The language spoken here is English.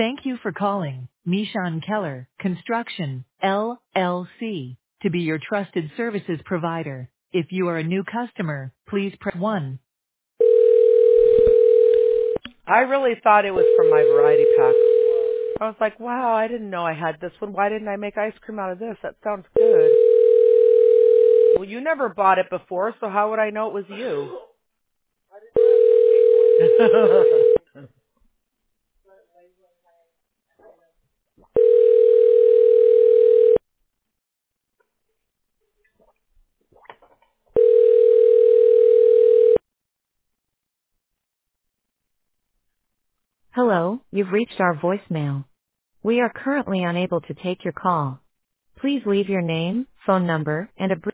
Thank you for calling Nishan Keller Construction, LLC, to be your trusted services provider. If you are a new customer, please press 1. I really thought it was from my variety pack. I was like, wow, I didn't know I had this one. Why didn't I make ice cream out of this? That sounds good. Well, you never bought it before, so how would I know it was you? Hello, you've reached our voicemail. We are currently unable to take your call. Please leave your name, phone number, and a brief